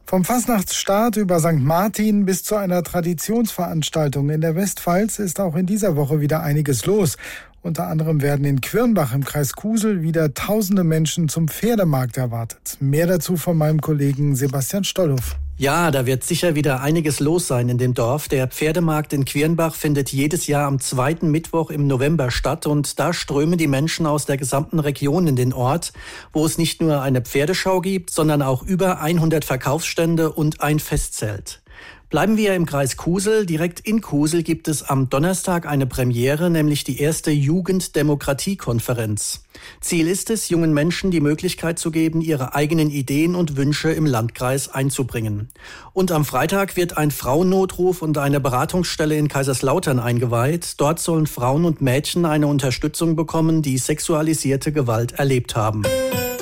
Vom Fastnachtsstart über St. Martin bis zu einer Traditionsveranstaltung in der Westpfalz ist auch in dieser Woche wieder einiges los. Unter anderem werden in Quirnbach im Kreis Kusel wieder tausende Menschen zum Pferdemarkt erwartet. Mehr dazu von meinem Kollegen Sebastian Stollhoff. Ja, da wird sicher wieder einiges los sein in dem Dorf. Der Pferdemarkt in Quirnbach findet jedes Jahr am 2. Mittwoch im November statt und da strömen die Menschen aus der gesamten Region in den Ort, wo es nicht nur eine Pferdeschau gibt, sondern auch über 100 Verkaufsstände und ein Festzelt. Bleiben wir im Kreis Kusel. Direkt in Kusel gibt es am Donnerstag eine Premiere, nämlich die erste Jugenddemokratiekonferenz. Ziel ist es, jungen Menschen die Möglichkeit zu geben, ihre eigenen Ideen und Wünsche im Landkreis einzubringen. Und am Freitag wird ein Frauennotruf und eine Beratungsstelle in Kaiserslautern eingeweiht. Dort sollen Frauen und Mädchen eine Unterstützung bekommen, die sexualisierte Gewalt erlebt haben.